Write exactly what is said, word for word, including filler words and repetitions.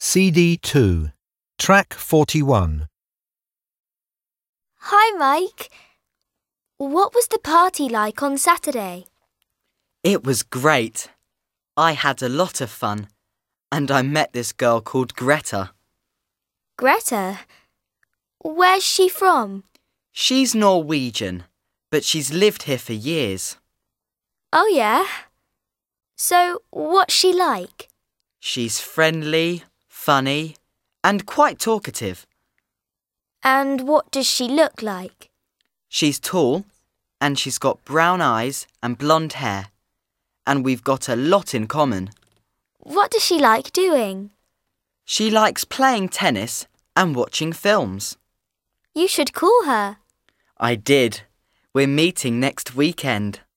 C D two, Track forty-one. Hi, Mike. What was the party like on Saturday? It was great. I had a lot of fun, and I met this girl called Greta. Greta? Where's she from? She's Norwegian, but she's lived here for years. Oh, yeah? So, what's she like? She's friendly, funny, and quite talkative. And what does she look like? She's tall, and she's got brown eyes and blonde hair, and we've got a lot in common. What does she like doing? She likes playing tennis and watching films. You should call her. I did. We're meeting next weekend.